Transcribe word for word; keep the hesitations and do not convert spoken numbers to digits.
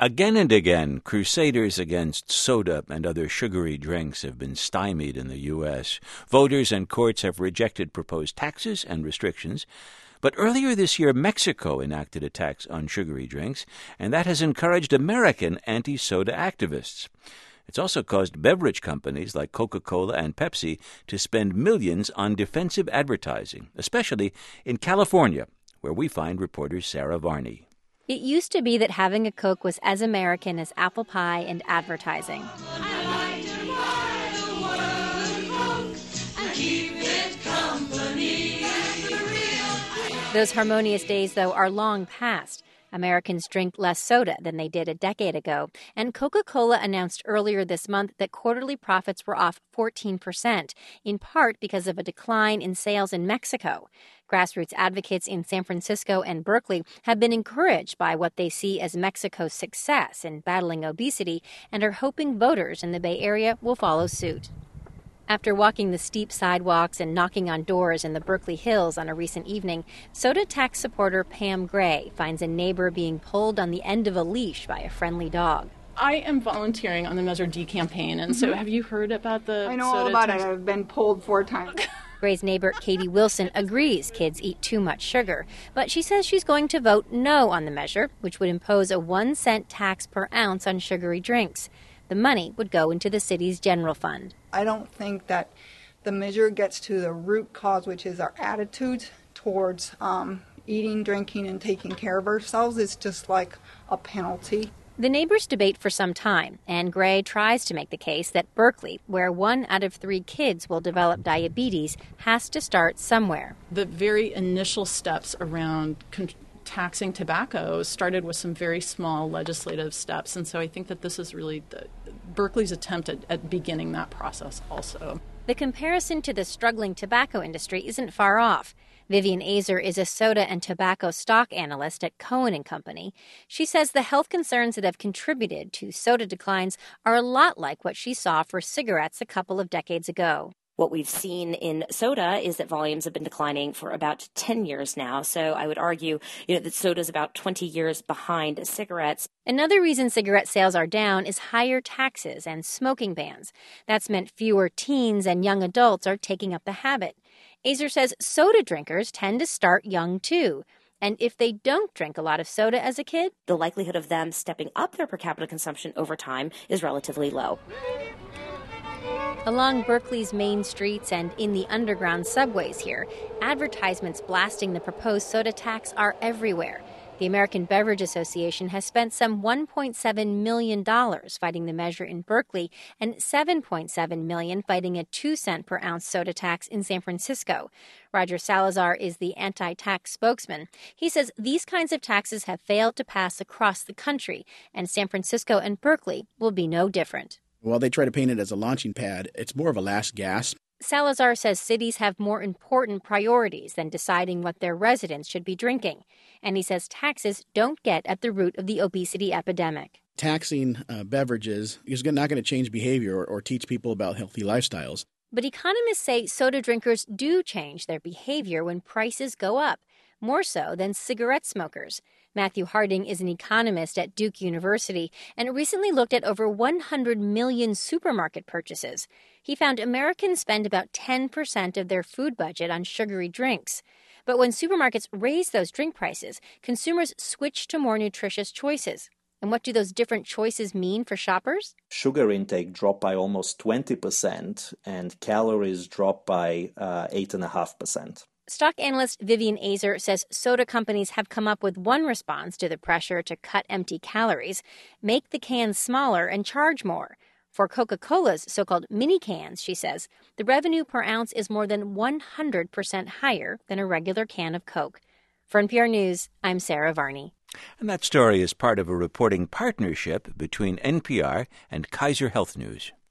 Again and again, crusaders against soda and other sugary drinks have been stymied in the U S. Voters and courts have rejected proposed taxes and restrictions. But earlier this year, Mexico enacted a tax on sugary drinks, and that has encouraged American anti-soda activists. It's also caused beverage companies like Coca-Cola and Pepsi to spend millions on defensive advertising, especially in California, where we find reporter Sarah Varney. It used to be that having a Coke was as American as apple pie and advertising. Those harmonious days, though, are long past. Americans drink less soda than they did a decade ago, and Coca-Cola announced earlier this month that quarterly profits were off fourteen percent, in part because of a decline in sales in Mexico. Grassroots advocates in San Francisco and Berkeley have been encouraged by what they see as Mexico's success in battling obesity and are hoping voters in the Bay Area will follow suit. After walking the steep sidewalks and knocking on doors in the Berkeley Hills on a recent evening, soda tax supporter Pam Gray finds a neighbor being pulled on the end of a leash by a friendly dog. I am volunteering on the Measure D campaign, and mm-hmm. so have you heard about the I know soda all about tax? it. I've been pulled four times. Gray's neighbor Katie Wilson agrees kids eat too much sugar, but she says she's going to vote no on the measure, which would impose a one cent tax per ounce on sugary drinks. The money would go into the city's general fund. I don't think that the measure gets to the root cause, which is our attitude towards um, eating, drinking, and taking care of ourselves. It's just like a penalty. The neighbors debate for some time, and Gray tries to make the case that Berkeley, where one out of three kids will develop diabetes, has to start somewhere. The very initial steps around con- taxing tobacco started with some very small legislative steps, and so I think that this is really the, Berkeley's attempt at, at beginning that process also. The comparison to the struggling tobacco industry isn't far off. Vivian Azer is a soda and tobacco stock analyst at Cohen and Company. She says the health concerns that have contributed to soda declines are a lot like what she saw for cigarettes a couple of decades ago. What we've seen in soda is that volumes have been declining for about ten years now. So I would argue, you know, that soda is about twenty years behind cigarettes. Another reason cigarette sales are down is higher taxes and smoking bans. That's meant fewer teens and young adults are taking up the habit. Azer says soda drinkers tend to start young, too. And if they don't drink a lot of soda as a kid, the likelihood of them stepping up their per capita consumption over time is relatively low. Along Berkeley's main streets and in the underground subways here, advertisements blasting the proposed soda tax are everywhere. The American Beverage Association has spent some one point seven million dollars fighting the measure in Berkeley and seven point seven million dollars fighting a two cent per ounce soda tax in San Francisco. Roger Salazar is the anti-tax spokesman. He says these kinds of taxes have failed to pass across the country, and San Francisco and Berkeley will be no different. While they try to paint it as a launching pad, it's more of a last gasp. Salazar says cities have more important priorities than deciding what their residents should be drinking. And he says taxes don't get at the root of the obesity epidemic. Taxing uh, beverages is not going to change behavior or, or teach people about healthy lifestyles. But economists say soda drinkers do change their behavior when prices go up, more so than cigarette smokers. Matthew Harding is an economist at Duke University and recently looked at over one hundred million supermarket purchases. He found Americans spend about ten percent of their food budget on sugary drinks. But when supermarkets raise those drink prices, consumers switch to more nutritious choices. And what do those different choices mean for shoppers? Sugar intake dropped by almost twenty percent and calories dropped by uh, eight point five percent. Stock analyst Vivian Azer says soda companies have come up with one response to the pressure to cut empty calories: make the cans smaller and charge more. For Coca-Cola's so-called mini cans, she says, the revenue per ounce is more than one hundred percent higher than a regular can of Coke. For N P R News, I'm Sarah Varney. And that story is part of a reporting partnership between N P R and Kaiser Health News.